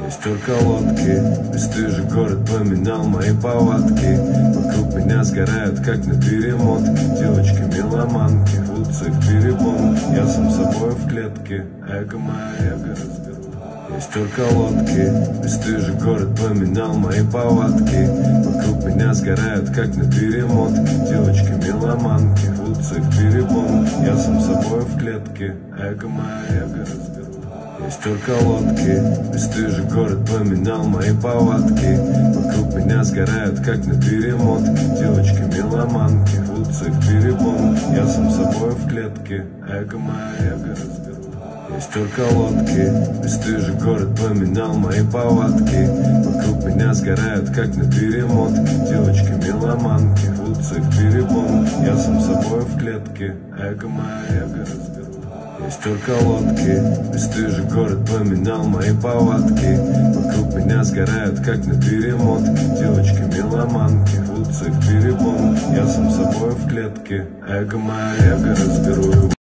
Есть только лодки, бесстыжий город поменял мои повадки. Вокруг меня сгорают, как на перемотке. Девочки-меломанки, рвутся к перепонке. Я сам собой в клетке, эго моя, эго разберу. Есть только лодки, бесстыжий город поменял мои повадки. Вокруг меня сгорают, как на перемотке. Девочки-меломанки, рвутся к перепонке. Я сам собой в клетке, эго моя, эго разберу. Есть только лодки, бесстыжий город поменял мои повадки. Вокруг меня сгорают, как на перемотке. Девочки-меломанки, рвутся к перепонке. Я сам собой в клетке, эго моя, эго разберу. Есть только лодки, бесстыжий город поменял мои повадки. Вокруг меня сгорают, как на перемотке. Девочки-меломанки, рвутся к перепонке. Я сам собой в клетке, эго моя, эго разберу. Есть только лодки, бесстыжий город поменял мои повадки. Вокруг меня сгорают, как на перемотке. Девочки-меломанки, рвутся к перепонке. Я сам собой в клетке, эго моя, эго разберу.